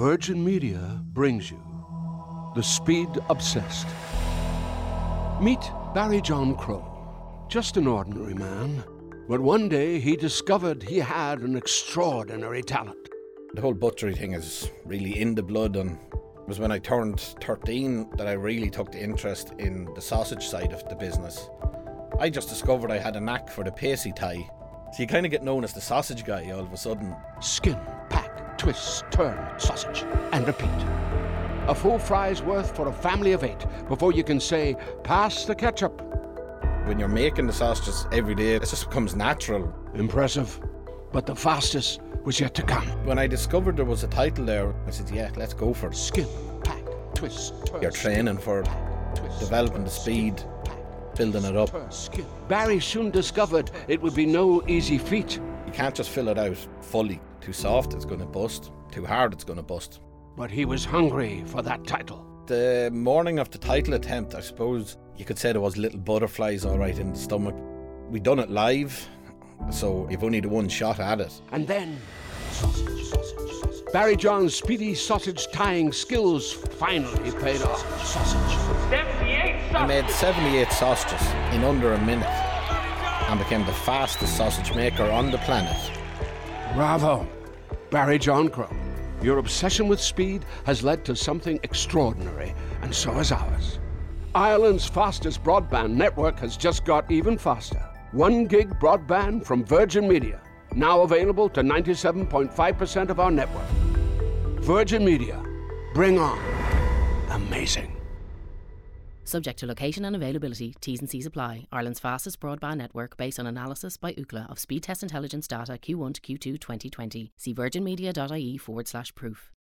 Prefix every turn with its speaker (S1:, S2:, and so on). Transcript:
S1: Virgin Media brings you The Speed Obsessed. Meet Barry John Crow, just an ordinary man. But one day he discovered he had an extraordinary talent.
S2: The whole butchery thing is really in the blood, and it was when I turned 13 that I really took the interest in the sausage side of the business. I just discovered I had a knack for the pacey tie. So you kind of get known as the sausage guy all of a sudden.
S1: Skin, pack, twist, turn, sausage, and repeat. A full fry's worth for a family of 8 before you can say, pass the ketchup.
S2: When you're making the sausages every day, it just becomes natural.
S1: Impressive. But the fastest was yet to come.
S2: When I discovered there was a title there, I said, yeah, let's go for it.
S1: Skin, pack, twist, turn.
S2: You're training for developing the speed, building it up.
S1: Barry soon discovered it would be no easy feat.
S2: You can't just fill it out fully. Too soft, it's going to bust. Too hard, it's going to bust.
S1: But he was hungry for that title.
S2: The morning of the title attempt, I suppose you could say there was little butterflies all right in the stomach. We done it live, so you've only the one shot at it.
S1: And then, sausage. Barry John's speedy sausage tying skills finally paid off. Sausage.
S3: 78 sausages.
S2: I made 78 sausages in under a minute and became the fastest sausage maker on the planet.
S1: Bravo, Barry John Crow. Your obsession with speed has led to something extraordinary, and so has ours. Ireland's fastest broadband network has just got even faster. 1 gig broadband from Virgin Media, now available to 97.5% of our network. Virgin Media, bring on amazing.
S4: Subject to location and availability, T's and C's apply. Ireland's fastest broadband network based on analysis by Ookla of speed test intelligence data Q1 to Q2 2020. See virginmedia.ie/proof.